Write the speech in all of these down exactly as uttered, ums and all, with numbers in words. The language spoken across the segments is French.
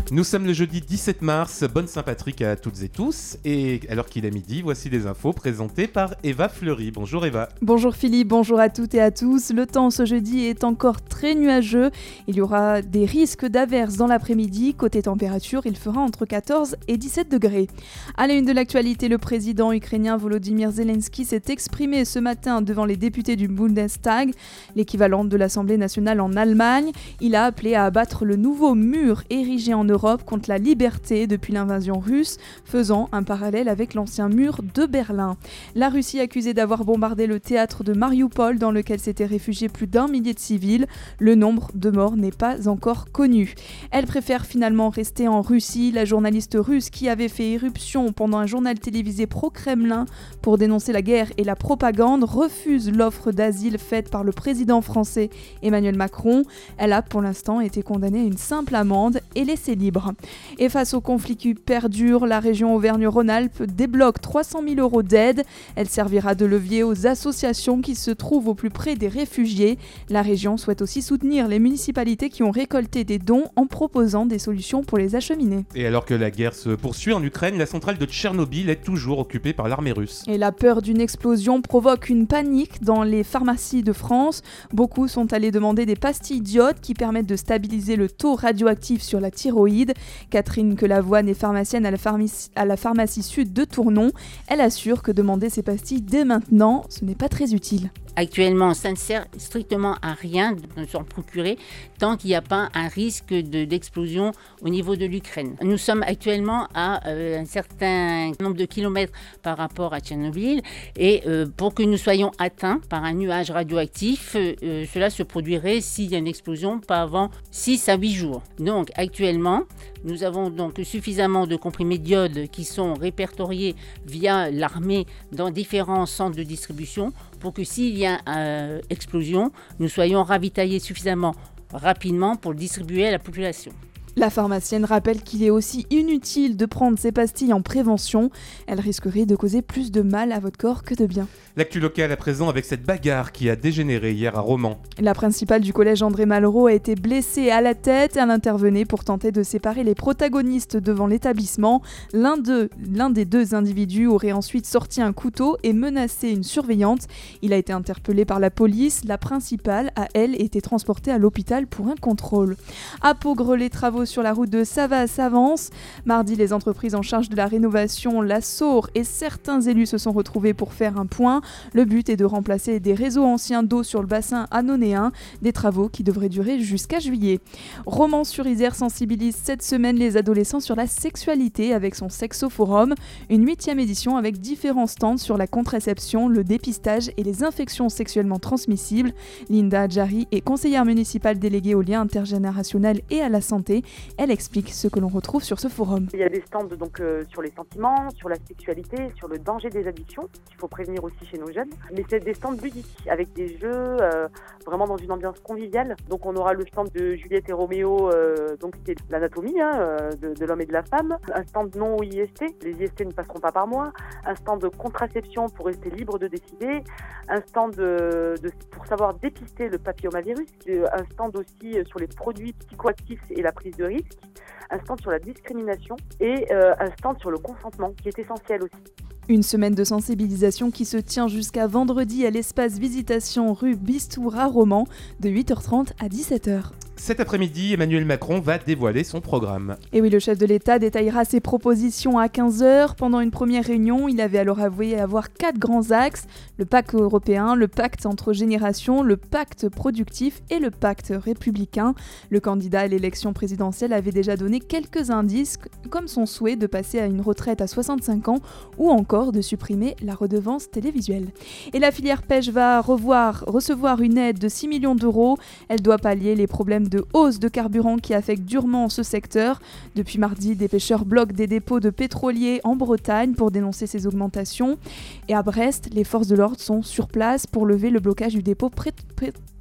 Nous sommes le jeudi dix-sept mars, bonne Saint-Patrick à toutes et tous. Et alors qu'il est midi, voici les infos présentées par Eva Fleury. Bonjour Eva. Bonjour Philippe, bonjour à toutes et à tous. Le temps ce jeudi est encore très nuageux. Il y aura des risques d'averses dans l'après-midi. Côté température, il fera entre quatorze et dix-sept degrés. À la une de l'actualité, le président ukrainien Volodymyr Zelensky s'est exprimé ce matin devant les députés du Bundestag, l'équivalent de l'Assemblée nationale en Allemagne. Il a appelé à abattre le nouveau mur érigé en Europe contre la liberté depuis l'invasion russe, faisant un parallèle avec l'ancien mur de Berlin. La Russie accusée d'avoir bombardé le théâtre de Mariupol dans lequel s'étaient réfugiés plus d'un millier de civils. Le nombre de morts n'est pas encore connu. Elle préfère finalement rester en Russie. La journaliste russe qui avait fait éruption pendant un journal télévisé pro-Kremlin pour dénoncer la guerre et la propagande refuse l'offre d'asile faite par le président français Emmanuel Macron. Elle a pour l'instant été condamnée à une simple amende et laissée libre. Et face au conflit qui perdure, la région Auvergne-Rhône-Alpes débloque trois cent mille euros d'aide. Elle servira de levier aux associations qui se trouvent au plus près des réfugiés. La région souhaite aussi soutenir les municipalités qui ont récolté des dons en proposant des solutions pour les acheminer. Et alors que la guerre se poursuit en Ukraine, la centrale de Tchernobyl est toujours occupée par l'armée russe. Et la peur d'une explosion provoque une panique dans les pharmacies de France. Beaucoup sont allés demander des pastilles d'iode qui permettent de stabiliser le taux radioactif sur la thyroïde. Catherine Quelavoine est pharmacienne à la, pharmacie, à la pharmacie sud de Tournon. Elle assure que demander ces pastilles dès maintenant, ce n'est pas très utile. Actuellement, ça ne sert strictement à rien de s'en procurer tant qu'il n'y a pas un risque de, d'explosion au niveau de l'Ukraine. Nous sommes actuellement à euh, un certain nombre de kilomètres par rapport à Tchernobyl et euh, pour que nous soyons atteints par un nuage radioactif, euh, cela se produirait s'il y a une explosion pas avant six à huit jours. Donc actuellement, nous avons donc suffisamment de comprimés d'iode qui sont répertoriés via l'armée dans différents centres de distribution pour que s'il y a une euh, explosion, nous soyons ravitaillés suffisamment rapidement pour le distribuer à la population. La pharmacienne rappelle qu'il est aussi inutile de prendre ces pastilles en prévention. Elles risqueraient de causer plus de mal à votre corps que de bien. L'actu locale à présent avec cette bagarre qui a dégénéré hier à Romans. La principale du collège André Malraux a été blessée à la tête. Elle intervenait pour tenter de séparer les protagonistes devant l'établissement. L'un d'eux, l'un des deux individus aurait ensuite sorti un couteau et menacé une surveillante. Il a été interpellé par la police. La principale a, elle, été transportée à l'hôpital pour un contrôle. À Peaugres, les travaux sur la route de Savas s'avancent. Mardi, les entreprises en charge de la rénovation, la SAUR et certains élus se sont retrouvés pour faire un point. Le but est de remplacer des réseaux anciens d'eau sur le bassin anonéen, des travaux qui devraient durer jusqu'à juillet. Romans-sur-Isère sensibilise cette semaine les adolescents sur la sexualité avec son Sexoforum, une huitième édition avec différents stands sur la contraception, le dépistage et les infections sexuellement transmissibles. Linda Adjari est conseillère municipale déléguée aux liens intergénérationnels et à la santé. Elle explique ce que l'on retrouve sur ce forum. Il y a des stands donc, euh, sur les sentiments, sur la sexualité, sur le danger des addictions, qu'il faut prévenir aussi chez nos jeunes. Mais c'est des stands ludiques, avec des jeux, euh, vraiment dans une ambiance conviviale. Donc on aura le stand de Juliette et Roméo, euh, donc c'est l'anatomie hein, de, de l'homme et de la femme. Un stand non I S T, les I S T ne passeront pas par moi. Un stand de contraception pour rester libre de décider. Un stand de, de, pour savoir dépister le papillomavirus. Un stand aussi sur les produits psychoactifs et la prise de risque. Un stand sur la discrimination et euh, un stand sur le consentement qui est essentiel aussi. Une semaine de sensibilisation qui se tient jusqu'à vendredi à l'espace Visitation rue Bistour à Romans de huit heures trente à dix-sept heures. Cet après-midi, Emmanuel Macron va dévoiler son programme. Et oui, le chef de l'État détaillera ses propositions à quinze heures. Pendant une première réunion, il avait alors avoué avoir quatre grands axes. Le pacte européen, le pacte entre générations, le pacte productif et le pacte républicain. Le candidat à l'élection présidentielle avait déjà donné quelques indices, comme son souhait de passer à une retraite à soixante-cinq ans ou encore de supprimer la redevance télévisuelle. Et la filière pêche va revoir, recevoir une aide de six millions d'euros. Elle doit pallier les problèmes de hausse de carburant qui affectent durement ce secteur. Depuis mardi, des pêcheurs bloquent des dépôts de pétroliers en Bretagne pour dénoncer ces augmentations. Et à Brest, les forces de l'ordre sont sur place pour lever le blocage du dépôt pré- pré-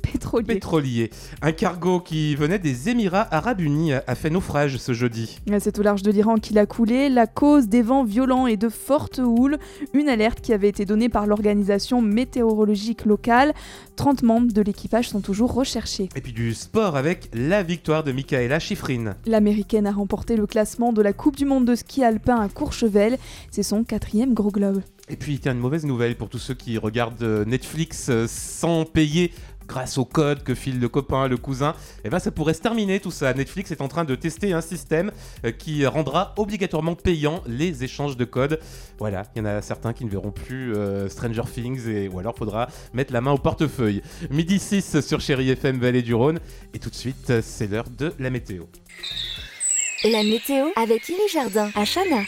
pétrolier. Pétrolier. Un cargo qui venait des Émirats Arabes Unis a fait naufrage ce jeudi. C'est au large de l'Iran qu'il a coulé, la cause des vents violents et de fortes houles, une alerte qui avait été donnée par l'organisation météorologique locale. trente membres de l'équipage sont toujours recherchés. Et puis du sport avec la victoire de Mikaela Shiffrin. L'américaine a remporté le classement de la Coupe du monde de ski alpin à Courchevel, c'est son quatrième gros globe. Et puis tiens, une mauvaise nouvelle pour tous ceux qui regardent Netflix sans payer grâce au code que file le copain, le cousin. Et ben ça pourrait se terminer tout ça. Netflix est en train de tester un système qui rendra obligatoirement payant les échanges de codes. Voilà, il y en a certains qui ne verront plus euh, Stranger Things et, ou alors faudra mettre la main au portefeuille. Midi six sur Chérie F M Vallée du Rhône. Et tout de suite, c'est l'heure de la météo. La météo avec Lily Jardin à Chana.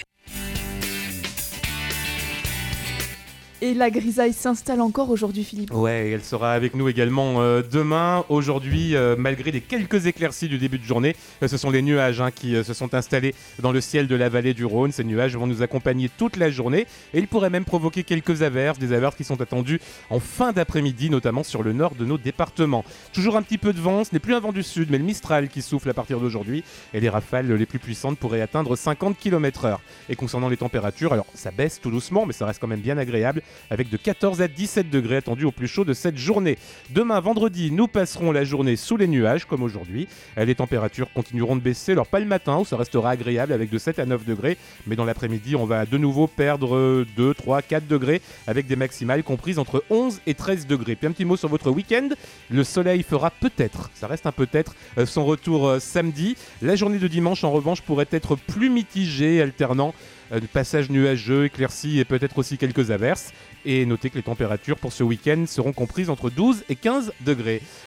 Et la grisaille s'installe encore aujourd'hui, Philippe. Ouais, elle sera avec nous également euh, demain. Aujourd'hui, euh, malgré les quelques éclaircies du début de journée, euh, ce sont les nuages hein, qui euh, se sont installés dans le ciel de la vallée du Rhône. Ces nuages vont nous accompagner toute la journée et ils pourraient même provoquer quelques averses, des averses qui sont attendues en fin d'après-midi, notamment sur le nord de nos départements. Toujours un petit peu de vent, ce n'est plus un vent du sud, mais le Mistral qui souffle à partir d'aujourd'hui et les rafales les plus puissantes pourraient atteindre cinquante kilomètres heure. Et concernant les températures, alors ça baisse tout doucement, mais ça reste quand même bien agréable, avec de quatorze à dix-sept degrés attendus au plus chaud de cette journée. Demain, vendredi, nous passerons la journée sous les nuages, comme aujourd'hui. Les températures continueront de baisser, alors pas le matin, où ça restera agréable avec de sept à neuf degrés, mais dans l'après-midi, on va de nouveau perdre deux, trois, quatre degrés, avec des maximales comprises entre onze et treize degrés. Puis un petit mot sur votre week-end. Le soleil fera peut-être, ça reste un peut-être, son retour samedi. La journée de dimanche, en revanche, pourrait être plus mitigée, alternant de passage nuageux, éclaircies et peut-être aussi quelques averses. Et notez que les températures pour ce week-end seront comprises entre douze et quinze degrés.